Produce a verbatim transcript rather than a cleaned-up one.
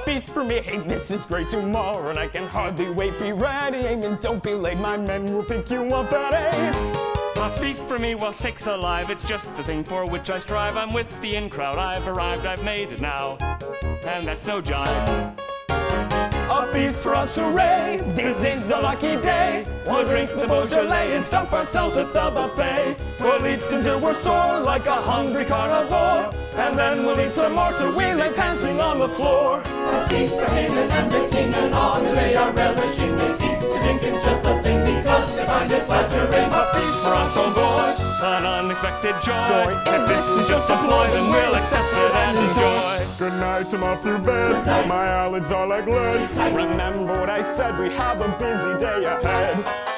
feast for me. Hey, this is great tomorrow, and I can hardly wait. Be ready, and don't be late. My men will pick you up at eight. A feast for me while sick's alive. It's just the thing for which I strive. I'm with the in crowd. I've arrived, I've made it now, and that's no jive. A feast for us, hooray! This is a lucky day. We'll drink the Beaujolais and stuff ourselves at the buffet. We'll eat until we're sore like a hungry carnivore, and then we'll eat some more till we lay panting on the floor. A feast for Haman and the king and all who they are relishing. They seem to think it's just a thing because they find it flattering. A feast for us, oh boy, an unexpected joy. If this is just a ploy, then we'll accept it and enjoy. Good night, I'm off to bed. My eyelids are like lead. Remember what I said, we have a busy day ahead.